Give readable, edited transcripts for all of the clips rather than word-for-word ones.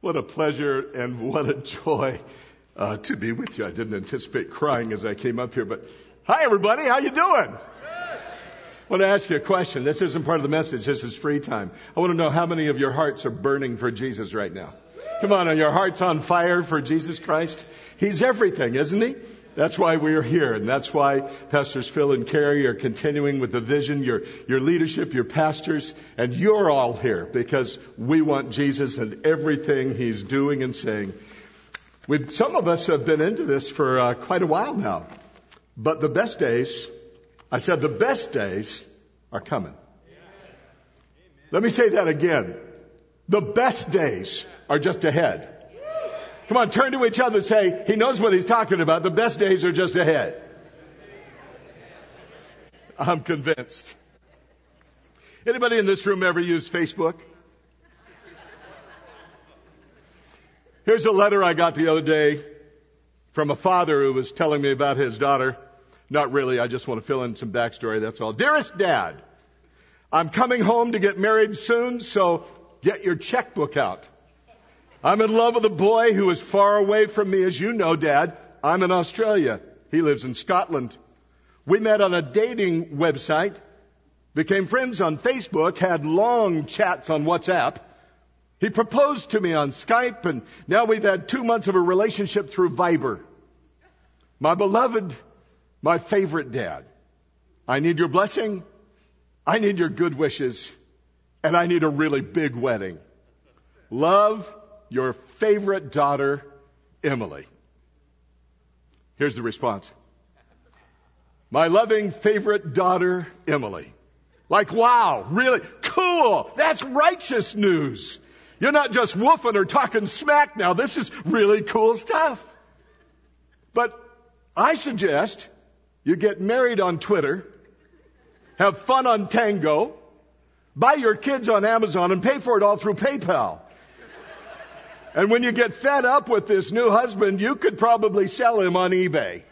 What a pleasure and what a joy to be with you. I didn't anticipate crying as I came up here, but hi everybody, how you doing? I want to ask you a question. This isn't part of the message. This is free time. I want to know how many of your hearts are burning for Jesus right now. Come on, are your hearts on fire for Jesus Christ? He's everything, isn't he? That's why we're here, and that's why Pastors Phil and Carrie are continuing with the vision, your leadership, your pastors, and you're all here because we want Jesus and everything he's doing and saying. Some of us have been into this for quite a while now, but the best days, the best days are coming. Let me say that again. The best days are just ahead. Come on, turn to each other and say, he knows what he's talking about. The best days are just ahead. I'm convinced. Anybody in this room ever used Facebook? Here's a letter I got the other day from a father who was telling me about his daughter. Not really, I just want to fill in some backstory, that's all. Dearest Dad, I'm coming home to get married soon, so get your checkbook out. I'm in love with a boy who is far away from me. As you know, Dad, I'm in Australia. He lives in Scotland. We met on a dating website, became friends on Facebook, had long chats on WhatsApp. He proposed to me on Skype, and now we've had 2 months of a relationship through Viber. My beloved, my favorite Dad, I need your blessing, I need your good wishes, and I need a really big wedding. Love, your favorite daughter, Emily. Here's the response. My loving favorite daughter, Emily. Like, wow, really cool. That's righteous news. You're not just woofing or talking smack now. This is really cool stuff. But I suggest you get married on Twitter, have fun on Tango, buy your kids on Amazon, and pay for it all through PayPal. And when you get fed up with this new husband, you could probably sell him on eBay.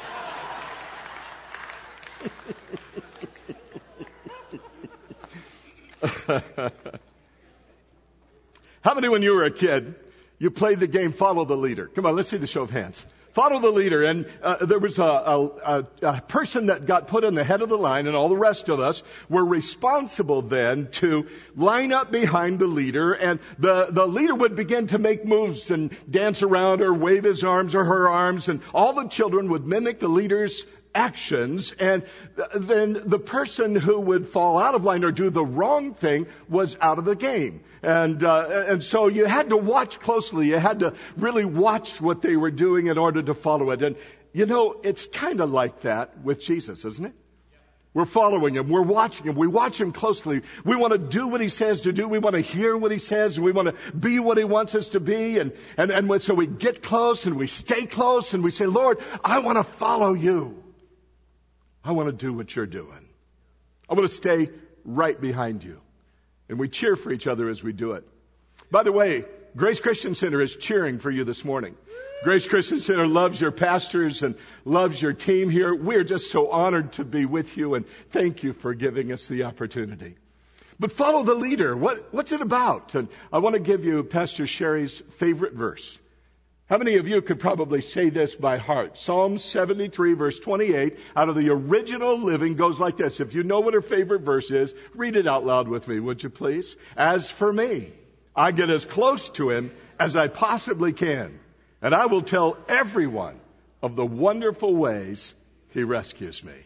How many, when you were a kid, you played the game Follow the Leader? Come on, let's see the show of hands. Follow the leader. And there was a person that got put in the head of the line, and all the rest of us were responsible then to line up behind the leader. And the leader would begin to make moves and dance around or wave his arms or her arms. And all the children would mimic the leader's actions. And then the person who would fall out of line or do the wrong thing was out of the game. And so you had to watch closely. You had to really watch what they were doing in order to follow it. And you know, it's kind of like that with Jesus, isn't it? We're following him. We're watching him. We watch him closely. We want to do what he says to do. We want to hear what he says. We want to be what he wants us to be. And so we get close and we stay close and we say, Lord, I want to follow you. I want to do what you're doing. I want to stay right behind you. And we cheer for each other as we do it. By the way, Grace Christian Center is cheering for you this morning. Grace Christian Center loves your pastors and loves your team here. We're just so honored to be with you, and thank you for giving us the opportunity. But follow the leader. What's it about? And I want to give you Pastor Sherry's favorite verse. How many of you could probably say this by heart? Psalm 73, verse 28, out of the original living, goes like this. If you know what her favorite verse is, read it out loud with me, would you please? As for me, I get as close to him as I possibly can, and I will tell everyone of the wonderful ways he rescues me.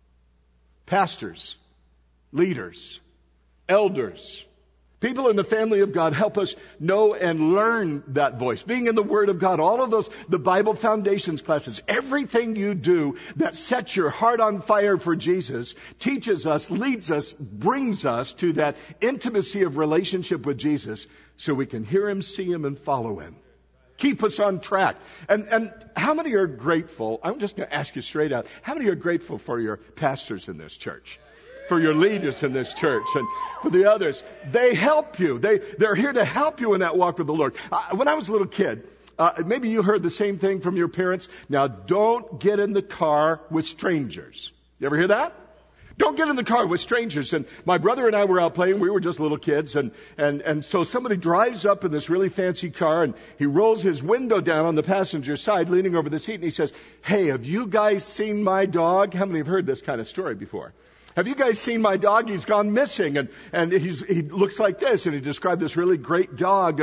Pastors, leaders, elders, people in the family of God, help us know and learn that voice. Being in the Word of God, all of those, the Bible Foundations classes, everything you do that sets your heart on fire for Jesus, teaches us, leads us, brings us to that intimacy of relationship with Jesus so we can hear him, see him, and follow him. Keep us on track. And how many are grateful? I'm just going to ask you straight out. How many are grateful for your pastors in this church? For your leaders in this church and for the others. They help you. They're here to help you in that walk with the Lord. When I was a little kid, maybe you heard the same thing from your parents. Now, don't get in the car with strangers. You ever hear that? Don't get in the car with strangers. And my brother and I were out playing. We were just little kids. And so somebody drives up in this really fancy car, and he rolls his window down on the passenger side, leaning over the seat, and he says, "Hey, have you guys seen my dog?" How many have heard this kind of story before? "Have you guys seen my dog? He's gone missing, and he looks like this." And he described this really great dog,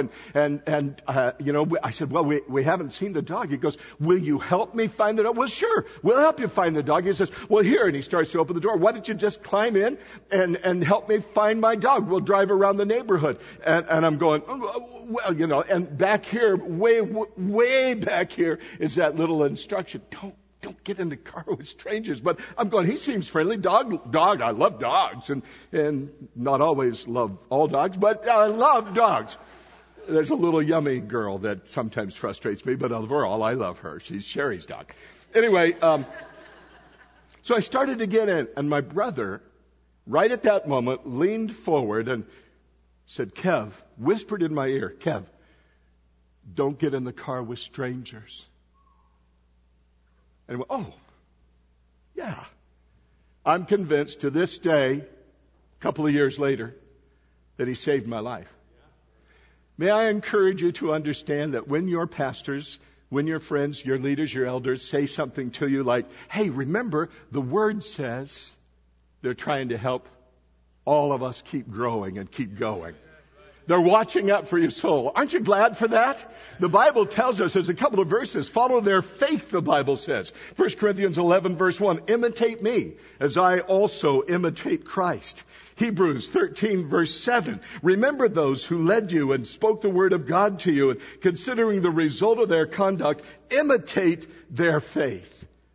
I said, "Well, we haven't seen the dog." He goes, "Will you help me find the dog?" "Well, sure, we'll help you find the dog." He says, "Well, here," and he starts to open the door. "Why don't you just climb in and help me find my dog? We'll drive around the neighborhood." And I'm going, "Well, and back here, way back here is that little instruction. Don't get in the car with strangers." But I'm going, he seems friendly. Dog, I love dogs, and not always love all dogs, but I love dogs. There's a little yummy girl that sometimes frustrates me, but overall, I love her. She's Sherry's dog. Anyway, so I started to get in, and my brother, right at that moment, leaned forward and said, "Kev," whispered in my ear, "Kev, don't get in the car with strangers." And I went, "Oh, yeah." I'm convinced to this day, a couple of years later, that he saved my life. May I encourage you to understand that when your pastors, when your friends, your leaders, your elders say something to you like, "Hey, remember, the Word says," they're trying to help all of us keep growing and keep going. They're watching out for your soul. Aren't you glad for that? The Bible tells us, there's a couple of verses, follow their faith, the Bible says. 1 Corinthians 11, verse 1, imitate me as I also imitate Christ. Hebrews 13, verse 7, remember those who led you and spoke the word of God to you, and considering the result of their conduct, imitate their faith.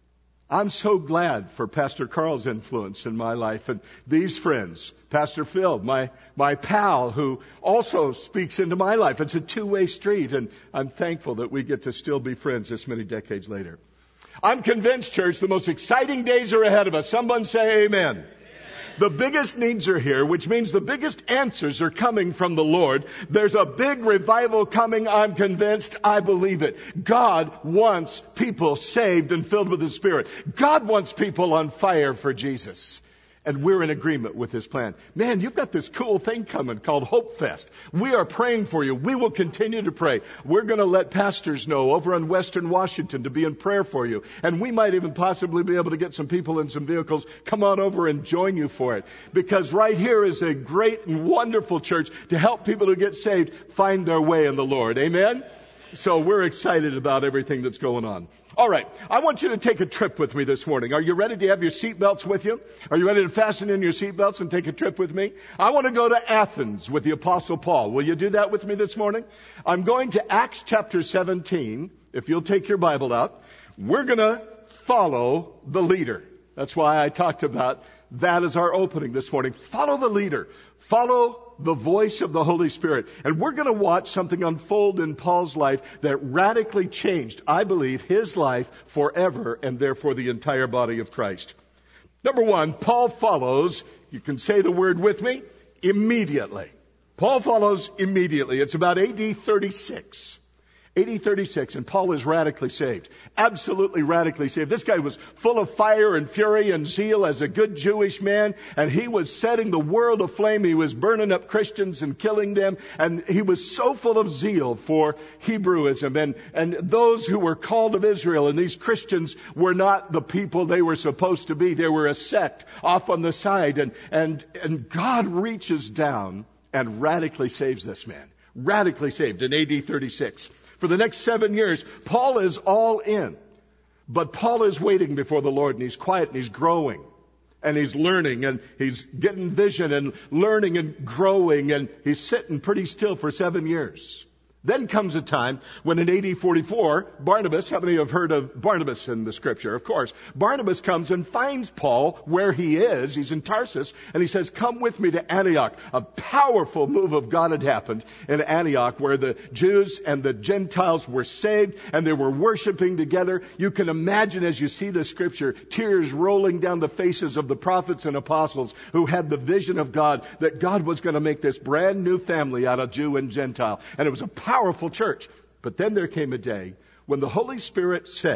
I'm so glad for Pastor Carl's influence in my life and these friends. Pastor Phil, my pal, who also speaks into my life. It's a two-way street, and I'm thankful that we get to still be friends this many decades later. I'm convinced, church, the most exciting days are ahead of us. Someone say amen. The biggest needs are here, which means the biggest answers are coming from the Lord. There's a big revival coming, I'm convinced. I believe it. God wants people saved and filled with His Spirit. God wants people on fire for Jesus. And we're in agreement with His plan. Man, you've got this cool thing coming called Hope Fest. We are praying for you. We will continue to pray. We're going to let pastors know over in Western Washington to be in prayer for you. And we might even possibly be able to get some people in some vehicles. Come on over and join you for it. Because right here is a great and wonderful church to help people who get saved find their way in the Lord. Amen? So we're excited about everything that's going on. All right. I want you to take a trip with me this morning. Are you ready to have your seatbelts with you? Are you ready to fasten in your seatbelts and take a trip with me? I want to go to Athens with the Apostle Paul. Will you do that with me this morning? I'm going to Acts chapter 17. If you'll take your Bible out, we're going to follow the leader. That's why I talked about that as our opening this morning. Follow the leader. Follow the voice of the Holy Spirit. And we're going to watch something unfold in Paul's life that radically changed, I believe, his life forever and therefore the entire body of Christ. Number one, Paul follows, you can say the word with me, immediately. Paul follows immediately. It's about AD 36. AD 36, and Paul is radically saved. Absolutely radically saved. This guy was full of fire and fury and zeal as a good Jewish man, and he was setting the world aflame. He was burning up Christians and killing them, and he was so full of zeal for Hebrewism and those who were called of Israel, and these Christians were not the people they were supposed to be. They were a sect off on the side, and God reaches down and radically saves this man. Radically saved in AD 36. For the next 7 years, Paul is all in. But Paul is waiting before the Lord, and he's quiet, and he's growing. And he's learning, and he's getting vision, and learning, and growing, and he's sitting pretty still for 7 years. Then comes a time when in AD 44, Barnabas, how many have heard of Barnabas in the scripture? Of course. Barnabas comes and finds Paul where he is. He's in Tarsus, and he says, come with me to Antioch. A powerful move of God had happened in Antioch where the Jews and the Gentiles were saved and they were worshiping together. You can imagine as you see the scripture, tears rolling down the faces of the prophets and apostles who had the vision of God, that God was going to make this brand new family out of Jew and Gentile. And it was a powerful church. But then there came a day when the Holy Spirit said,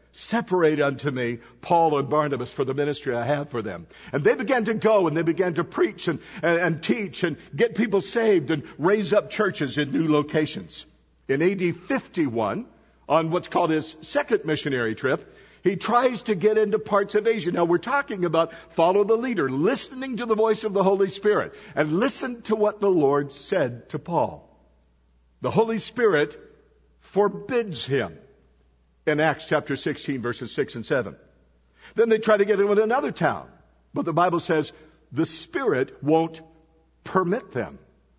separate unto me Paul and Barnabas for the ministry I have for them. And they began to go and they began to preach and teach and get people saved and raise up churches in new locations. In AD 51, on what's called his second missionary trip, he tries to get into parts of Asia. Now we're talking about follow the leader, listening to the voice of the Holy Spirit. And listen to what the Lord said to Paul. The Holy Spirit forbids him in Acts chapter 16, verses 6 and 7. Then they try to get him in another town. But the Bible says the Spirit won't permit them.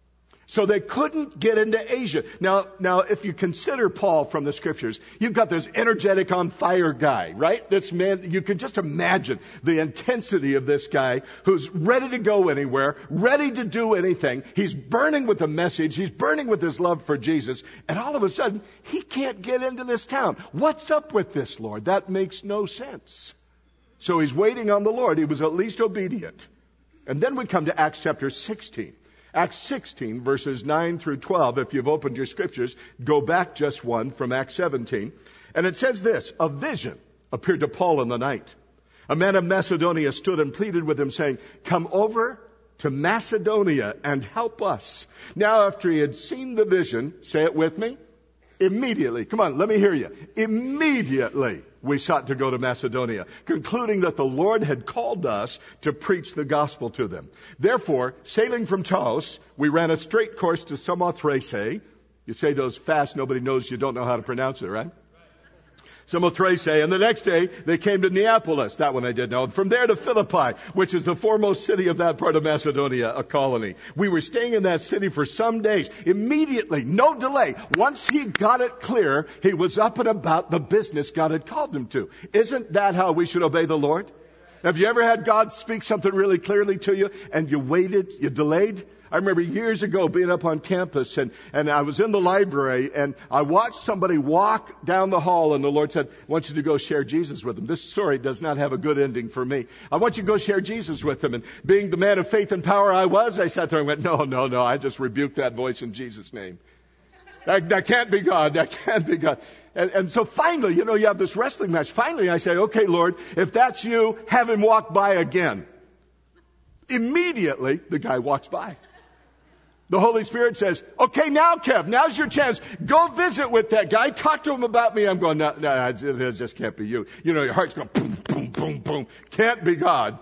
So they couldn't get into Asia. Now, if you consider Paul from the scriptures, you've got this energetic on fire guy, right? This man, you can just imagine the intensity of this guy who's ready to go anywhere, ready to do anything. He's burning with the message. He's burning with his love for Jesus. And all of a sudden, he can't get into this town. What's up with this, Lord? That makes no sense. So he's waiting on the Lord. He was at least obedient. And then we come to Acts chapter 16. Acts 16, verses 9 through 12. If you've opened your scriptures, go back just one from Acts 17. And it says this, a vision appeared to Paul in the night. A man of Macedonia stood and pleaded with him, saying, come over to Macedonia and help us. Now, after he had seen the vision, say it with me, immediately, come on, let me hear you. Immediately we sought to go to Macedonia, concluding that the Lord had called us to preach the gospel to them. Therefore, sailing from Taos, we ran a straight course to Samothrace. You say those fast, nobody knows you don't know how to pronounce it, right? Samothrace. And the next day, they came to Neapolis. That one I did know. And from there to Philippi, which is the foremost city of that part of Macedonia, a colony. We were staying in that city for some days. Immediately, no delay. Once he got it clear, he was up and about the business God had called him to. Isn't that how we should obey the Lord? Have you ever had God speak something really clearly to you and you waited, you delayed? I remember years ago being up on campus and I was in the library and I watched somebody walk down the hall and the Lord said, I want you to go share Jesus with them. This story does not have a good ending for me. I want you to go share Jesus with them. And being the man of faith and power I was, I sat there and went, no, I just rebuked that voice in Jesus' name. That can't be God. That can't be God. And so finally, you have this wrestling match. Finally, I say, okay, Lord, if that's you, have him walk by again. Immediately, the guy walks by. The Holy Spirit says, okay, now, Kev, now's your chance. Go visit with that guy. Talk to him about me. I'm going, no, it just can't be you. Your heart's going boom, boom, boom, boom. Can't be God.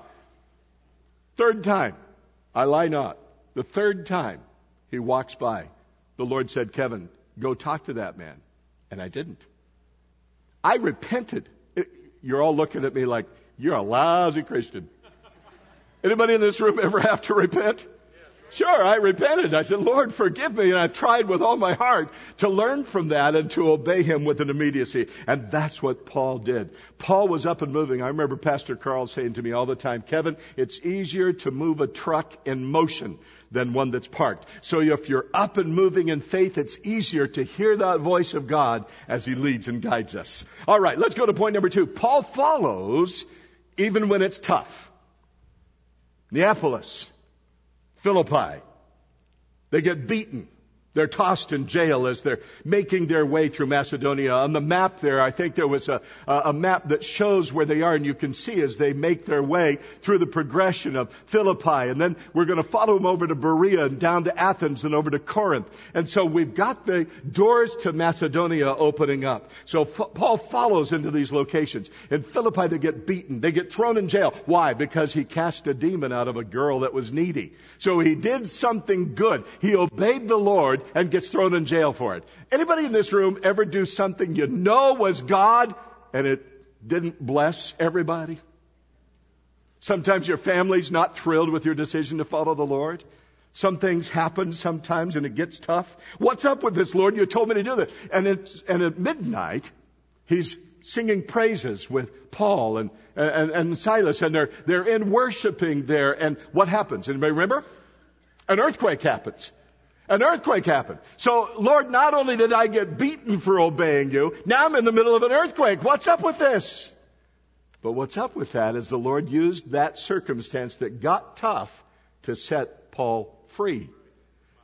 Third time, I lie not. The third time he walks by, the Lord said, Kevin, go talk to that man. And I didn't. I repented. You're all looking at me like, you're a lousy Christian. Anybody in this room ever have to repent? Sure, I repented. I said, Lord, forgive me. And I've tried with all my heart to learn from that and to obey him with an immediacy. And that's what Paul did. Paul was up and moving. I remember Pastor Carl saying to me all the time, Kevin, it's easier to move a truck in motion than one that's parked. So if you're up and moving in faith, it's easier to hear that voice of God as he leads and guides us. All right, let's go to point number 2. Paul follows even when it's tough. Neapolis. Philippi. They get beaten. They're tossed in jail as they're making their way through Macedonia. On the map there, I think there was a map that shows where they are, and you can see as they make their way through the progression of Philippi. And then we're going to follow them over to Berea and down to Athens and over to Corinth. And so we've got the doors to Macedonia opening up. So Paul follows into these locations. In Philippi, they get beaten. They get thrown in jail. Why? Because he cast a demon out of a girl that was needy. So he did something good. He obeyed the Lord and gets thrown in jail for it. Anybody in this room ever do something you know was God and it didn't bless everybody? Sometimes your family's not thrilled with your decision to follow the Lord. Some things happen sometimes and it gets tough. What's up with this, Lord? You told me to do this. And at midnight, he's singing praises with Paul and Silas, and they're in worshiping there. And what happens? Anybody remember? An earthquake happens. An earthquake happened. So, Lord, not only did I get beaten for obeying you, now I'm in the middle of an earthquake. What's up with this? But what's up with that is the Lord used that circumstance that got tough to set Paul free.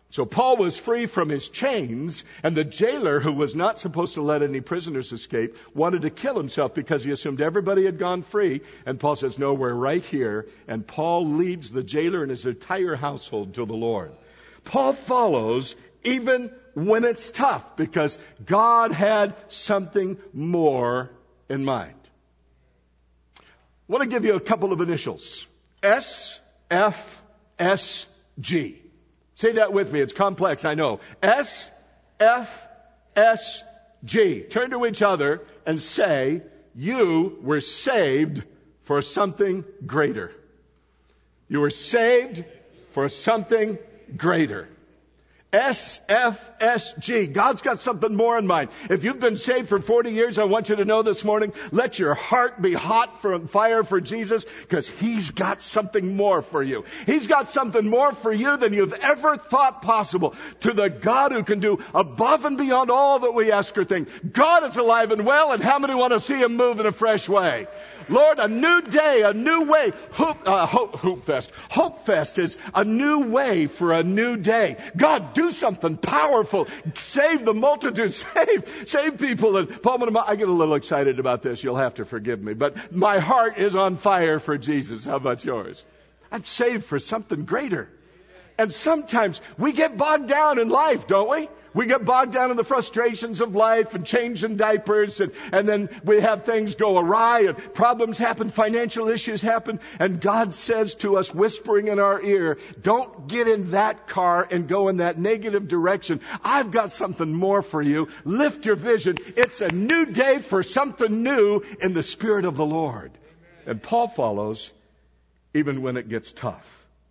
So Paul was free from his chains, and the jailer, who was not supposed to let any prisoners escape, wanted to kill himself because he assumed everybody had gone free. And Paul says, no, we're right here. And Paul leads the jailer and his entire household to the Lord. Paul follows even when it's tough, because God had something more in mind. I want to give you a couple of initials. S, F, S, G. Say that with me. It's complex, I know. S, F, S, G. Turn to each other and say, you were saved for something greater. You were saved for something greater. SFSG. God's got something more in mind. If you've been saved for 40 years, I want you to know this morning, let your heart be hot for fire for Jesus, because He's got something more for you. He's got something more for you than you've ever thought possible. To the God who can do above and beyond all that we ask or think. God is alive and well, and how many want to see Him move in a fresh way? Lord, a new day, a new way. Hope Fest is a new way for a new day. God, do something powerful. Save the multitude. Save people. And Paul, I get a little excited about this. You'll have to forgive me. But my heart is on fire for Jesus. How about yours? I'm saved for something greater. And sometimes we get bogged down in life, don't we? We get bogged down in the frustrations of life and changing diapers, and then we have things go awry and problems happen, financial issues happen, and God says to us, whispering in our ear, don't get in that car and go in that negative direction. I've got something more for you. Lift your vision. It's a new day for something new in the Spirit of the Lord. And Paul follows even when it gets tough.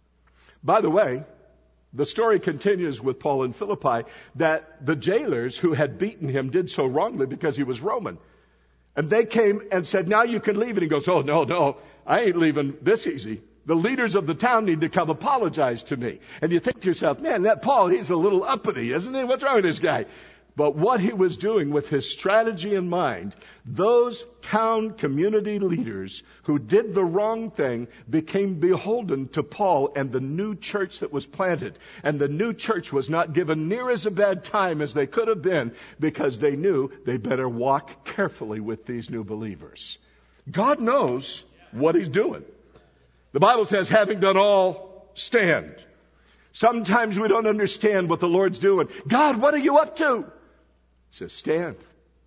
By the way, the story continues with Paul in Philippi that the jailers who had beaten him did so wrongly because he was Roman. And they came and said, now you can leave. And he goes, oh, no, I ain't leaving this easy. The leaders of the town need to come apologize to me. And you think to yourself, man, that Paul, he's a little uppity, isn't he? What's wrong with this guy? But what he was doing with his strategy in mind, those town community leaders who did the wrong thing became beholden to Paul and the new church that was planted. And the new church was not given near as a bad time as they could have been, because they knew they better walk carefully with these new believers. God knows what He's doing. The Bible says, having done all, stand. Sometimes we don't understand what the Lord's doing. God, what are you up to? He says, stand.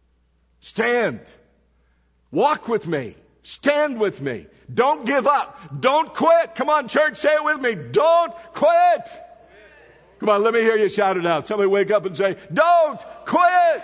Stand. Walk with me. Stand with me. Don't give up. Don't quit. Come on, church, say it with me. Don't quit. Come on, let me hear you shout it out. Somebody wake up and say, don't quit.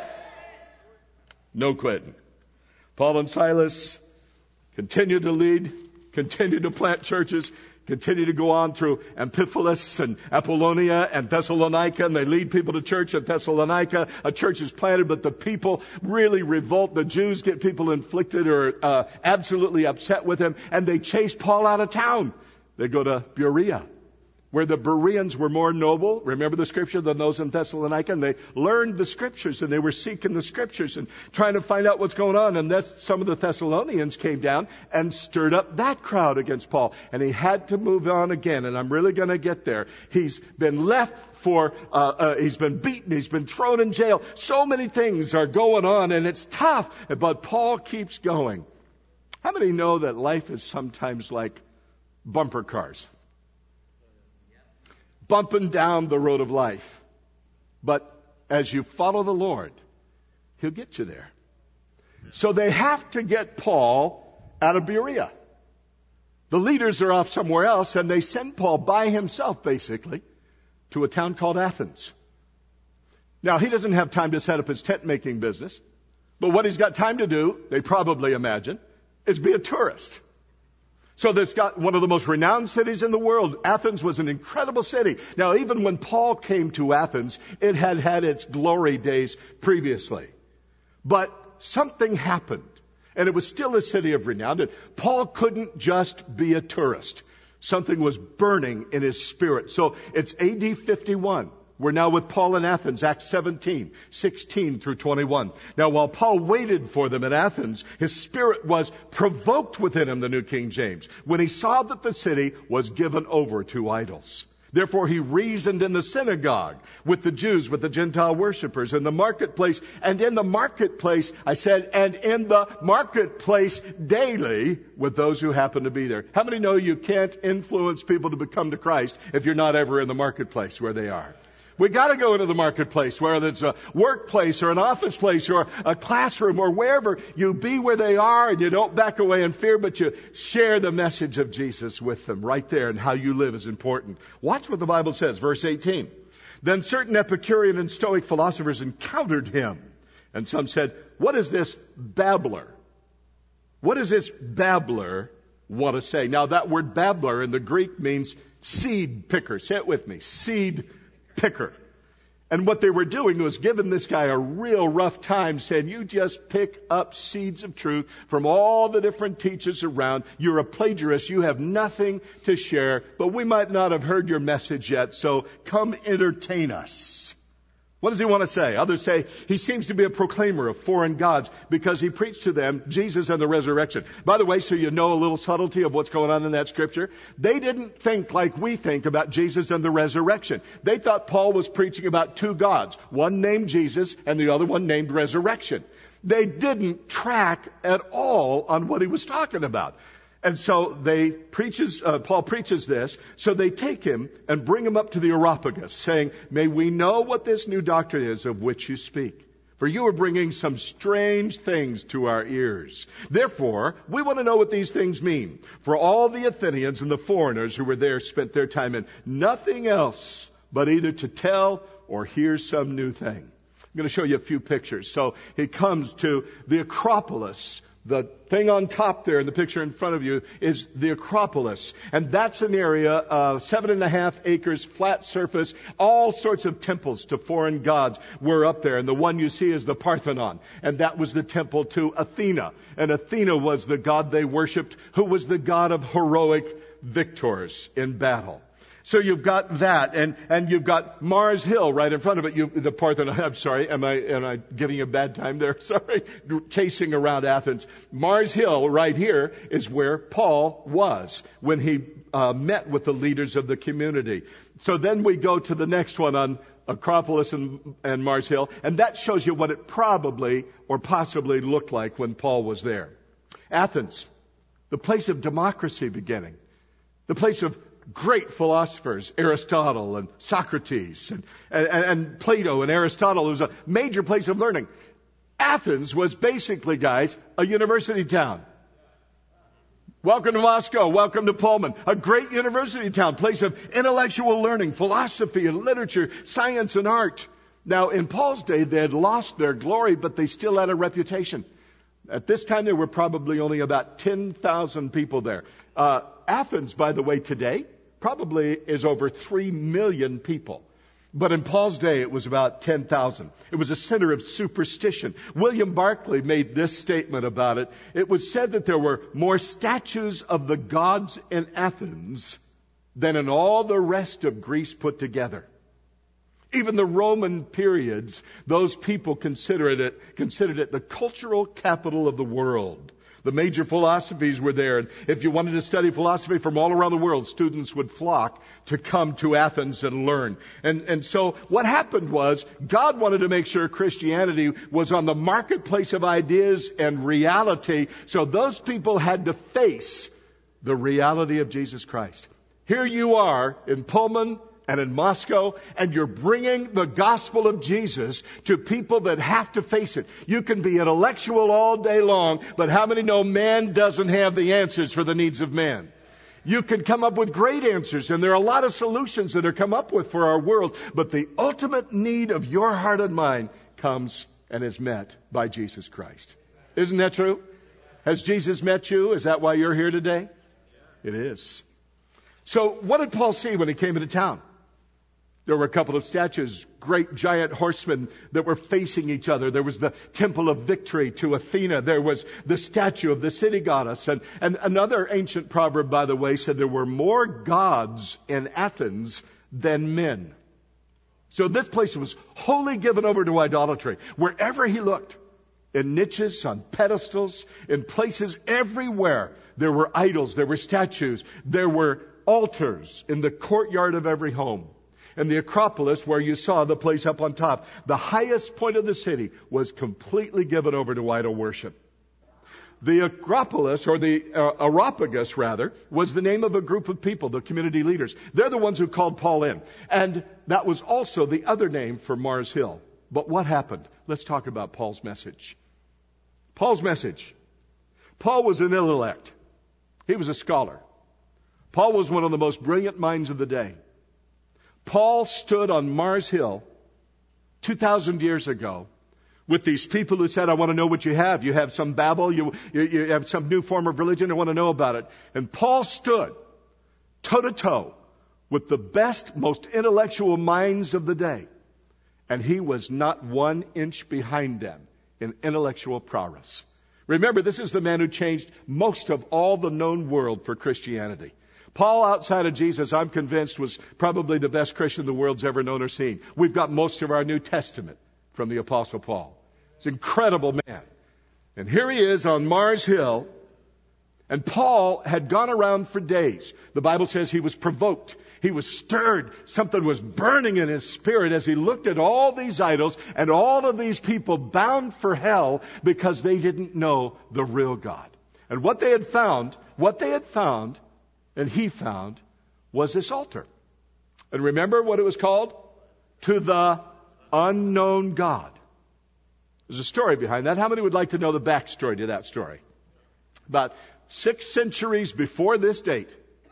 No quitting. Paul and Silas continued to lead, continued to plant churches, continue to go on through Amphipolis and Apollonia and Thessalonica, and they lead people to church at Thessalonica. A church is planted, but the people really revolt. The Jews get people inflicted or absolutely upset with him, and they chase Paul out of town. They go to Berea, where the Bereans were more noble, remember the scripture, than those in Thessalonica, and they learned the scriptures, and they were seeking the scriptures and trying to find out what's going on. And that's, some of the Thessalonians came down and stirred up that crowd against Paul, and he had to move on again. And I'm really going to get there. He's been left for, he's been beaten, he's been thrown in jail. So many things are going on, and it's tough, but Paul keeps going. How many know that life is sometimes like bumper cars? Bumping down the road of life. But as you follow the Lord, He'll get you there. So they have to get Paul out of Berea. The leaders are off somewhere else, and they send Paul by himself, basically, to a town called Athens. Now, he doesn't have time to set up his tent-making business, but what he's got time to do, they probably imagine, is be a tourist. So this got one of the most renowned cities in the world. Athens was an incredible city. Now, even when Paul came to Athens, it had had its glory days previously. But something happened, and it was still a city of renown. And Paul couldn't just be a tourist. Something was burning in his spirit. So it's AD 51. We're now with Paul in Athens, Acts 17, 16 through 21. Now, while Paul waited for them in Athens, his spirit was provoked within him, the New King James, when he saw that the city was given over to idols. Therefore he reasoned in the synagogue with the Jews, with the Gentile worshipers, in the marketplace, and in the marketplace, I said, and in the marketplace daily with those who happen to be there. How many know you can't influence people to come to Christ if you're not ever in the marketplace where they are? We got to go into the marketplace, whether it's a workplace or an office place or a classroom or wherever. You be where they are and you don't back away in fear, but you share the message of Jesus with them right there, and how you live is important. Watch what the Bible says, verse 18. Then certain Epicurean and Stoic philosophers encountered him, and some said, what is this babbler? What does this babbler want to say? Now that word babbler in the Greek means seed picker. Say it with me, seed picker. And what they were doing was giving this guy a real rough time, saying, you just pick up seeds of truth from all the different teachers around. You're a plagiarist. You have nothing to share, but we might not have heard your message yet, so come entertain us. What does he want to say? Others say he seems to be a proclaimer of foreign gods because he preached to them Jesus and the resurrection. By the way, so you know a little subtlety of what's going on in that scripture, they didn't think like we think about Jesus and the resurrection. They thought Paul was preaching about two gods, one named Jesus and the other one named resurrection. They didn't track at all on what he was talking about. And so Paul preaches this, so they take him and bring him up to the Areopagus, saying, may we know what this new doctrine is of which you speak. For you are bringing some strange things to our ears. Therefore, we want to know what these things mean. For all the Athenians and the foreigners who were there spent their time in nothing else but either to tell or hear some new thing. I'm going to show you a few pictures. So he comes to the Acropolis. The thing on top there in the picture in front of you is the Acropolis. And that's an area of 7.5 acres, flat surface. All sorts of temples to foreign gods were up there. And the one you see is the Parthenon. And that was the temple to Athena. And Athena was the god they worshipped, who was the god of heroic victors in battle. So you've got that, and you've got Mars Hill right in front of it. The Parthenon. I'm sorry, am I giving you a bad time there? Sorry, chasing around Athens. Mars Hill right here is where Paul was when he met with the leaders of the community. So then we go to the next one on Acropolis and Mars Hill, and that shows you what it probably or possibly looked like when Paul was there. Athens, the place of democracy beginning, the place of great philosophers, Aristotle and Socrates and Plato and Aristotle. It was a major place of learning. Athens was basically, guys, a university town. Welcome to Moscow. Welcome to Pullman. A great university town, place of intellectual learning, philosophy and literature, science and art. Now, in Paul's day, they had lost their glory, but they still had a reputation. At this time, there were probably only about 10,000 people there. Athens, by the way, today probably is over 3 million people. But in Paul's day, it was about 10,000. It was a center of superstition. William Barclay made this statement about it. It was said that there were more statues of the gods in Athens than in all the rest of Greece put together. Even the Roman periods, those people considered it the cultural capital of the world. The major philosophies were there. And if you wanted to study philosophy from all around the world, students would flock to come to Athens and learn. And so what happened was God wanted to make sure Christianity was on the marketplace of ideas and reality. So those people had to face the reality of Jesus Christ. Here you are in Pullman and in Moscow, and you're bringing the gospel of Jesus to people that have to face it. You can be intellectual all day long, but how many know man doesn't have the answers for the needs of man? You can come up with great answers, and there are a lot of solutions that are come up with for our world, but the ultimate need of your heart and mind comes and is met by Jesus Christ. Isn't that true? Has Jesus met you? Is that why you're here today? It is. So what did Paul see when he came into town? There were a couple of statues, great giant horsemen that were facing each other. There was the Temple of Victory to Athena. There was the statue of the city goddess. And another ancient proverb, by the way, said there were more gods in Athens than men. So this place was wholly given over to idolatry. Wherever he looked, in niches, on pedestals, in places everywhere, there were idols, there were statues, there were altars in the courtyard of every home. And the Acropolis, where you saw the place up on top, the highest point of the city, was completely given over to idol worship. The Acropolis, or the Areopagus rather, was the name of a group of people, the community leaders. They're the ones who called Paul in. And that was also the other name for Mars Hill. But what happened? Let's talk about Paul's message. Paul's message. Paul was an intellect. He was a scholar. Paul was one of the most brilliant minds of the day. Paul stood on Mars Hill 2,000 years ago with these people who said, I want to know what you have. You have some Babel, you have some new form of religion, I want to know about it. And Paul stood toe to toe with the best, most intellectual minds of the day. And he was not 1 inch behind them in intellectual prowess. Remember, this is the man who changed most of all the known world for Christianity. Paul, outside of Jesus, I'm convinced, was probably the best Christian the world's ever known or seen. We've got most of our New Testament from the Apostle Paul. He's an incredible man. And here he is on Mars Hill. And Paul had gone around for days. The Bible says he was provoked. He was stirred. Something was burning in his spirit as he looked at all these idols and all of these people bound for hell because they didn't know the real God. And what they had found, and he found, was this altar. And remember what it was called? To the unknown God. There's a story behind that. How many would like to know the backstory to that story? About 6 centuries before this date,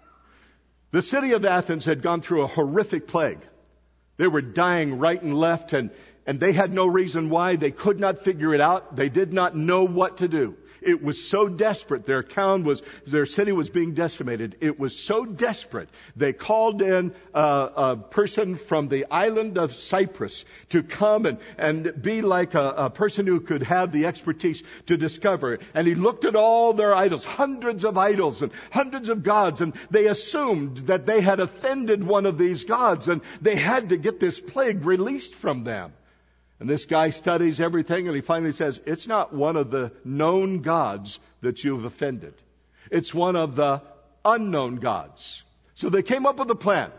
the city of Athens had gone through a horrific plague. They were dying right and left, and they had no reason why. They could not figure it out. They did not know what to do. It was so desperate. Their city was being decimated. It was so desperate. They called in a person from the island of Cyprus to come and be like a person who could have the expertise to discover it. And he looked at all their idols, hundreds of idols and hundreds of gods, and they assumed that they had offended one of these gods, and they had to get this plague released from them. And this guy studies everything, and he finally says, it's not one of the known gods that you've offended. It's one of the unknown gods. So they came up with a plan.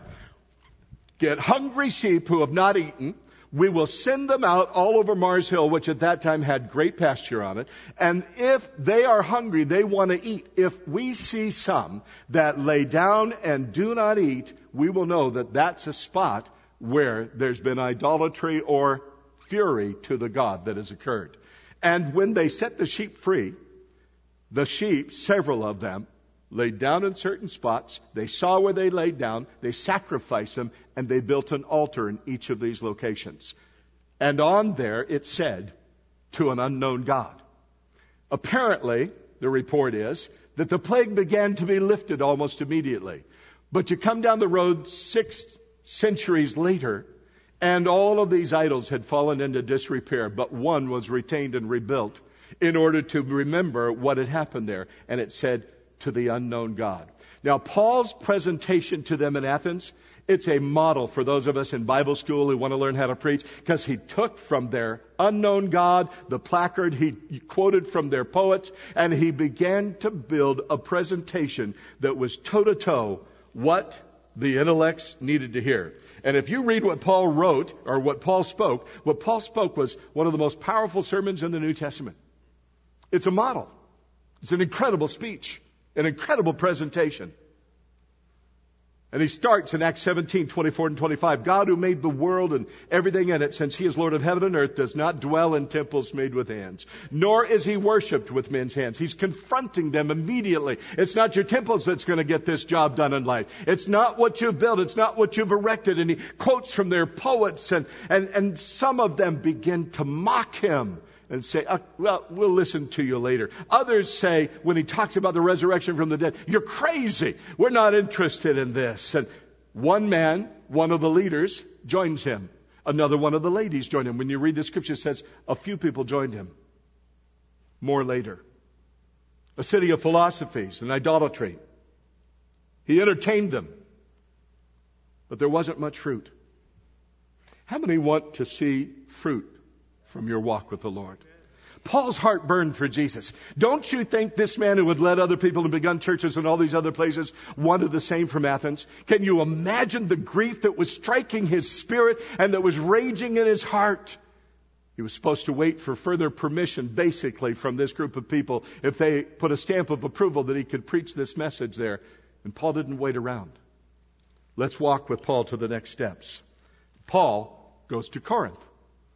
Get hungry sheep who have not eaten. We will send them out all over Mars Hill, which at that time had great pasture on it. And if they are hungry, they want to eat. If we see some that lay down and do not eat, we will know that that's a spot where there's been idolatry or fury to the God that has occurred. And when they set the sheep free, the sheep, several of them, laid down in certain spots. They saw where they laid down. They sacrificed them, and they built an altar in each of these locations. And on there it said, to an unknown God. Apparently, the report is that the plague began to be lifted almost immediately. But you come down the road 6 centuries later, and all of these idols had fallen into disrepair, but one was retained and rebuilt in order to remember what had happened there. And it said, to the unknown God. Now, Paul's presentation to them in Athens, it's a model for those of us in Bible school who want to learn how to preach, because he took from their unknown God, the placard, he quoted from their poets, and he began to build a presentation that was toe-to-toe what the intellects needed to hear. And if you read what Paul wrote, or what Paul spoke was one of the most powerful sermons in the New Testament. It's a model. It's an incredible speech, an incredible presentation. And he starts in Acts 17, 24 and 25. God who made the world and everything in it, since he is Lord of heaven and earth, does not dwell in temples made with hands, nor is he worshipped with men's hands. He's confronting them immediately. It's not your temples that's going to get this job done in life. It's not what you've built. It's not what you've erected. And he quotes from their poets, and some of them begin to mock him and say, well, we'll listen to you later. Others say, when he talks about the resurrection from the dead, you're crazy. We're not interested in this. And one man, one of the leaders, joins him. Another one of the ladies joined him. When you read the scripture, it says a few people joined him. More later. A city of philosophies and idolatry. He entertained them. But there wasn't much fruit. How many want to see fruit from your walk with the Lord? Paul's heart burned for Jesus. Don't you think this man who had led other people and begun churches in all these other places wanted the same from Athens? Can you imagine the grief that was striking his spirit and that was raging in his heart? He was supposed to wait for further permission, basically, from this group of people if they put a stamp of approval that he could preach this message there. And Paul didn't wait around. Let's walk with Paul to the next steps. Paul goes to Corinth.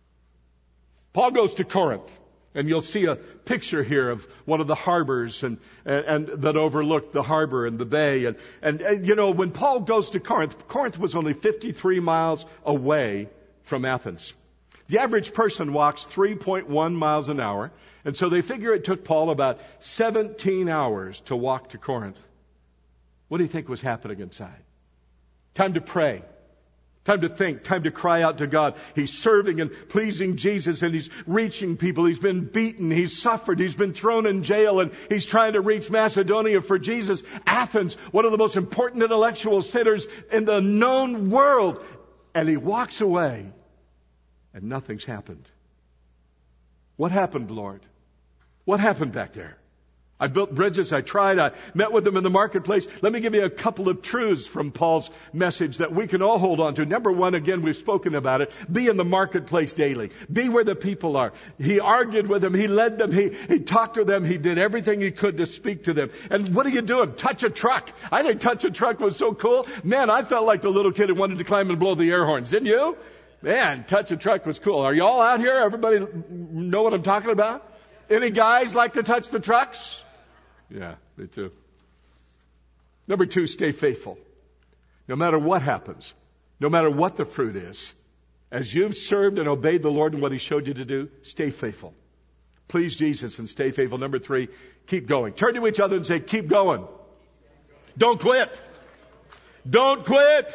Paul goes to Corinth. And you'll see a picture here of one of the harbors and that overlooked the harbor and the bay. And you know, when Paul goes to Corinth, Corinth was only 53 miles away from Athens. The average person walks 3.1 miles an hour. And so they figure it took Paul about 17 hours to walk to Corinth. What do you think was happening inside? Time to pray. Time to think, time to cry out to God. He's serving and pleasing Jesus, and he's reaching people. He's been beaten, he's suffered, he's been thrown in jail, and he's trying to reach Macedonia for Jesus. Athens, one of the most important intellectual centers in the known world. And he walks away, and nothing's happened. What happened, Lord? What happened back there? I built bridges, I tried, I met with them in the marketplace. Let me give you a couple of truths from Paul's message that we can all hold on to. Number one, again, we've spoken about it. Be in the marketplace daily. Be where the people are. He argued with them, he led them, he talked to them, he did everything he could to speak to them. And what are you doing? Touch a truck. I think touch a truck was so cool. Man, I felt like the little kid who wanted to climb and blow the air horns. Didn't you? Man, touch a truck was cool. Are you all out here? Everybody know what I'm talking about? Any guys like to touch the trucks? Yeah, me too. Number two, stay faithful. No matter what happens, no matter what the fruit is, as you've served and obeyed the Lord in what He showed you to do, stay faithful. Please Jesus and stay faithful. Number three, keep going. Turn to each other and say, keep going. Don't quit. Don't quit.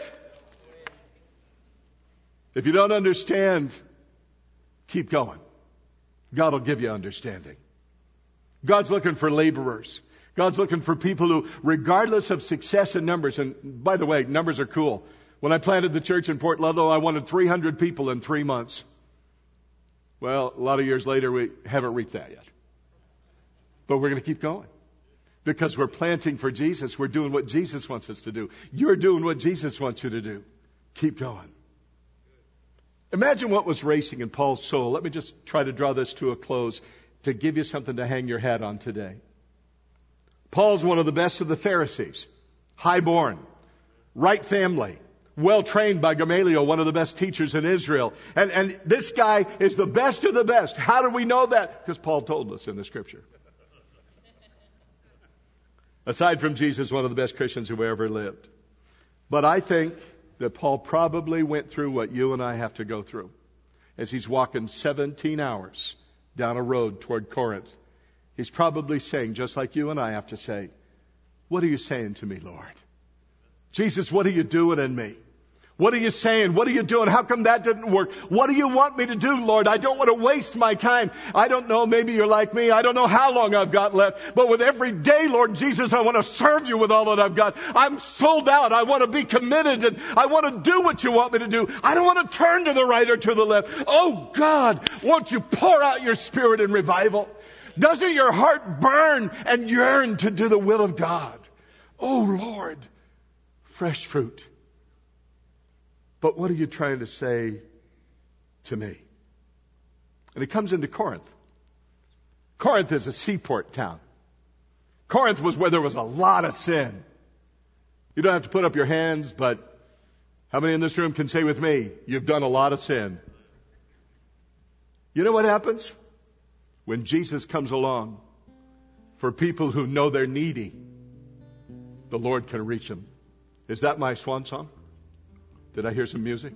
If you don't understand, keep going. God will give you understanding. God's looking for laborers. God's looking for people who, regardless of success in numbers, and by the way, numbers are cool. When I planted the church in Port Ludlow, I wanted 300 people in 3 months. Well, a lot of years later, we haven't reached that yet. But we're going to keep going. Because we're planting for Jesus. We're doing what Jesus wants us to do. You're doing what Jesus wants you to do. Keep going. Imagine what was racing in Paul's soul. Let me just try to draw this to a close to give you something to hang your hat on today. Paul's one of the best of the Pharisees. High-born, right family, well-trained by Gamaliel, one of the best teachers in Israel. And this guy is the best of the best. How do we know that? Because Paul told us in the Scripture. Aside from Jesus, one of the best Christians who ever lived. But I think that Paul probably went through what you and I have to go through as he's walking 17 hours down a road toward Corinth. He's probably saying, just like you and I have to say, what are you saying to me, Lord? Jesus, what are you doing in me? What are you saying? What are you doing? How come that didn't work? What do you want me to do, Lord? I don't want to waste my time. I don't know, maybe you're like me. I don't know how long I've got left. But with every day, Lord Jesus, I want to serve you with all that I've got. I'm sold out. I want to be committed, and I want to do what you want me to do. I don't want to turn to the right or to the left. Oh God, won't you pour out your Spirit in revival? Doesn't your heart burn and yearn to do the will of God? Oh Lord, fresh fruit. But what are you trying to say to me? And he comes into Corinth. Corinth is a seaport town. Corinth was where there was a lot of sin. You don't have to put up your hands, but how many in this room can say with me, you've done a lot of sin? You know what happens? When Jesus comes along, for people who know they're needy, the Lord can reach them. Is that my swan song? Did I hear some music?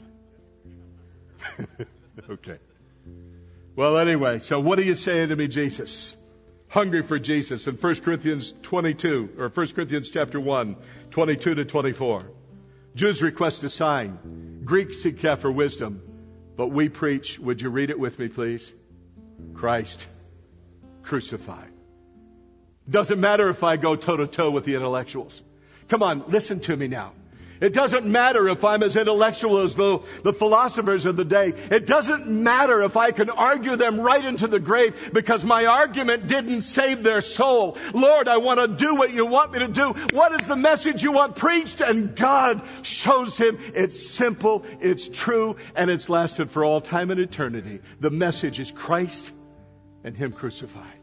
Okay. Well, anyway, so what are you saying to me, Jesus? Hungry for Jesus in 1 Corinthians 22, or 1 Corinthians chapter 1, 22 to 24. Jews request a sign. Greeks seek after wisdom. But we preach, would you read it with me, please? Christ crucified. Doesn't matter if I go toe to toe with the intellectuals. Come on, listen to me now. It doesn't matter if I'm as intellectual as the philosophers of the day. It doesn't matter if I can argue them right into the grave, because my argument didn't save their soul. Lord, I want to do what you want me to do. What is the message you want preached? And God shows him it's simple, it's true, and it's lasted for all time and eternity. The message is Christ and him crucified.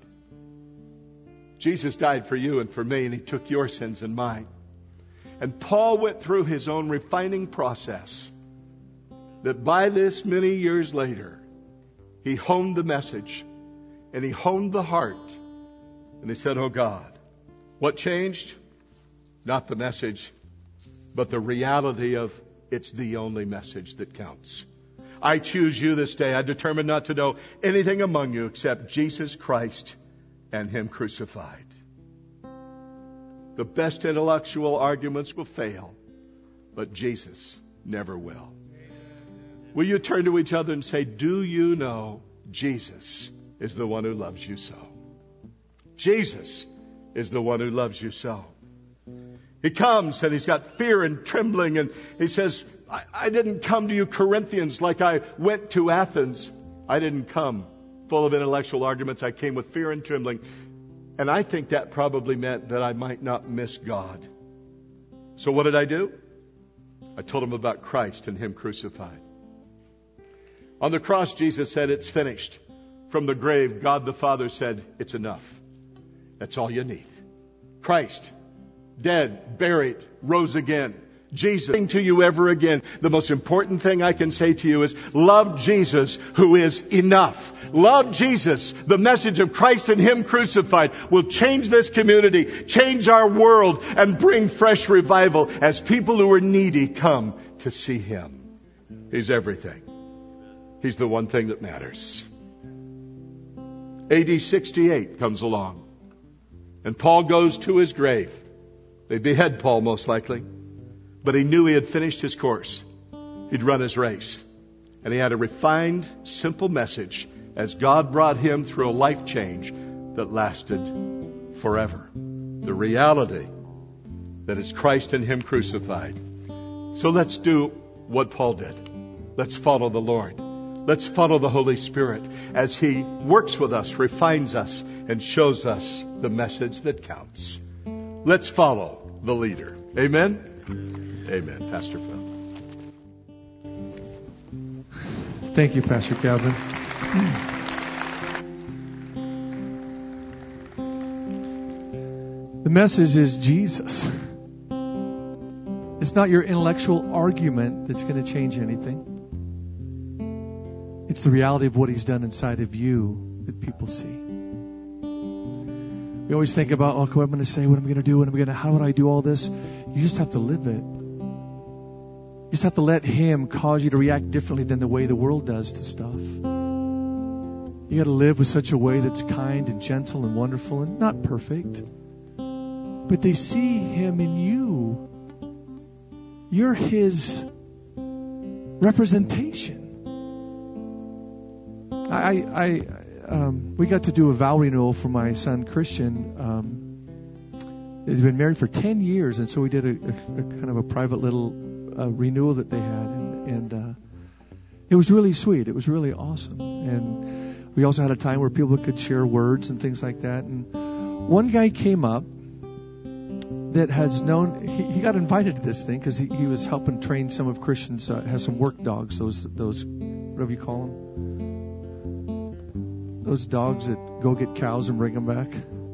Jesus died for you and for me, and he took your sins and mine. And Paul went through his own refining process, that by this many years later, he honed the message and he honed the heart. And he said, oh God, what changed? Not the message, but the reality of it's the only message that counts. I choose you this day. I determine not to know anything among you except Jesus Christ and him crucified. The best intellectual arguments will fail, but Jesus never will. Will you turn to each other and say, do you know Jesus is the one who loves you so? Jesus is the one who loves you so. He comes and he's got fear and trembling, and he says, I didn't come to you, Corinthians, like I went to Athens. I didn't come full of intellectual arguments. I came with fear and trembling. And I think that probably meant that I might not miss God. So what did I do? I told him about Christ and him crucified. On the cross, Jesus said, it's finished. From the grave, God the Father said, it's enough. That's all you need. Christ, dead, buried, rose again. Jesus to you ever again. The most important thing I can say to you is love Jesus, who is enough. Love Jesus. The message of Christ and him crucified will change this community, change our world, and bring fresh revival as people who are needy come to see him. He's everything. He's the one thing that matters. AD 68 comes along, and Paul goes to his grave. They behead Paul most likely. But he knew he had finished his course. He'd run his race. And he had a refined, simple message as God brought him through a life change that lasted forever. The reality that is Christ and him crucified. So let's do what Paul did. Let's follow the Lord. Let's follow the Holy Spirit as he works with us, refines us, and shows us the message that counts. Let's follow the leader. Amen? Amen. Pastor Phil. Thank you, Pastor Calvin. The message is Jesus. It's not your intellectual argument that's going to change anything. It's the reality of what he's done inside of you that people see. We always think about, what I'm going to say, what I'm going to do, how would I do all this? You just have to live it. You just have to let him cause you to react differently than the way the world does to stuff. You got to live with such a way that's kind and gentle and wonderful and not perfect. But they see him in you. You're his representation. We got to do a vow renewal for my son Christian. He's been married for 10 years, and so we did a kind of a private little renewal that they had, and it was really sweet. It was really awesome, and we also had a time where people could share words and things like that. And one guy came up that has known. He got invited to this thing because he was helping train some of Christian's has some work dogs. Those whatever you call them. Those dogs that go get cows and bring them back.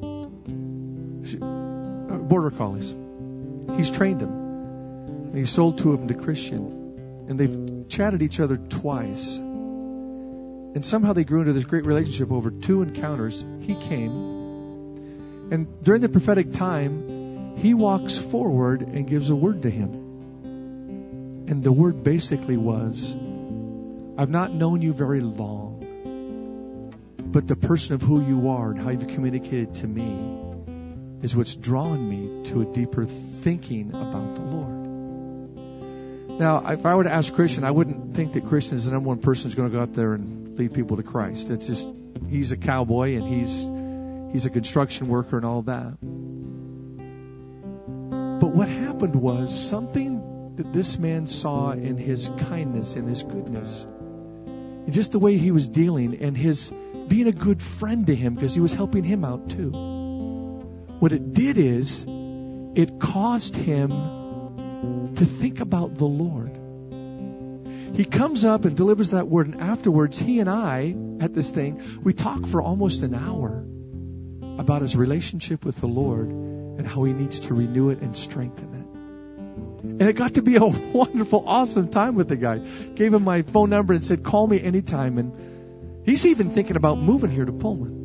Border collies. He's trained them. And he sold 2 of them to Christian. And they've chatted each other twice. And somehow they grew into this great relationship over 2 encounters. He came. And during the prophetic time, he walks forward and gives a word to him. And the word basically was, I've not known you very long. But the person of who you are and how you've communicated to me is what's drawn me to a deeper thinking about the Lord. Now, if I were to ask Christian, I wouldn't think that Christian is the number one person who's going to go out there and lead people to Christ. It's just, he's a cowboy and he's a construction worker and all that. But what happened was something that this man saw in his kindness and his goodness, and just the way he was dealing, and his being a good friend to him because he was helping him out too. What it did is, it caused him to think about the Lord. He comes up and delivers that word, and afterwards, he and I, at this thing, we talk for almost an hour about his relationship with the Lord and how he needs to renew it and strengthen it. And it got to be a wonderful, awesome time with the guy. Gave him my phone number and said, call me anytime. And he's even thinking about moving here to Pullman.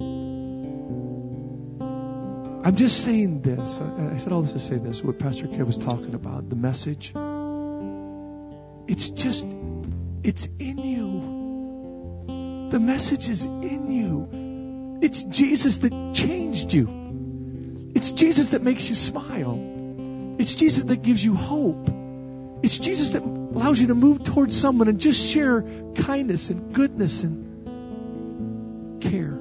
I'm just saying this. I said all this to say this, what Pastor Kev was talking about, the message. It's in you. The message is in you. It's Jesus that changed you. It's Jesus that makes you smile. It's Jesus that gives you hope. It's Jesus that allows you to move towards someone and just share kindness and goodness and care.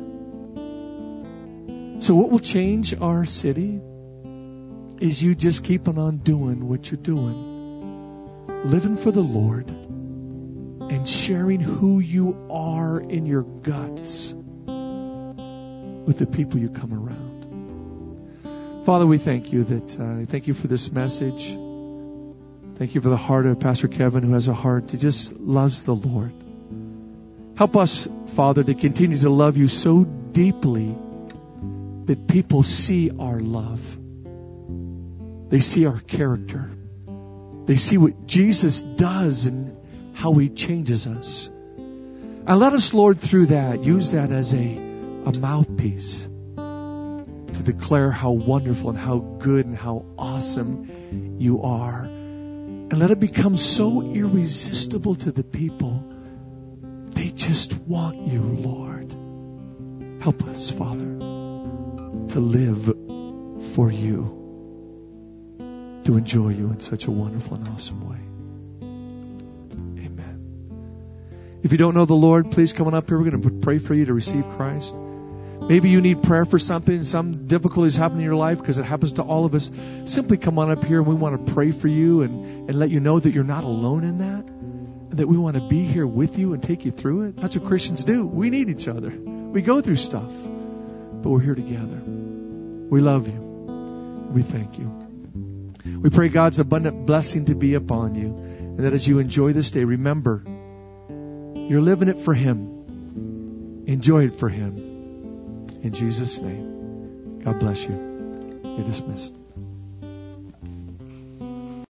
So what will change our city is you just keeping on doing what you're doing. Living for the Lord and sharing who you are in your guts with the people you come around. Father, we thank you thank you for this message. Thank you for the heart of Pastor Kevin, who has a heart that just loves the Lord. Help us, Father, to continue to love you so deeply that people see our love. They see our character. They see what Jesus does and how he changes us. And let us, Lord, through that, use that as a mouthpiece to declare how wonderful and how good and how awesome you are. And let it become so irresistible to the people. They just want you, Lord. Help us, Father, to live for you, to enjoy you in such a wonderful and awesome way. Amen. If you don't know the Lord, please come on up here. We're going to pray for you to receive Christ. Maybe you need prayer for something, some difficulties happen in your life, because it happens to all of us. Simply come on up here and we want to pray for you and let you know that you're not alone in that, and that we want to be here with you and take you through it. That's what Christians do. We need each other. We go through stuff, but we're here together. We love you. We thank you. We pray God's abundant blessing to be upon you, and that as you enjoy this day, remember, you're living it for Him. Enjoy it for Him. In Jesus' name, God bless you. You're dismissed.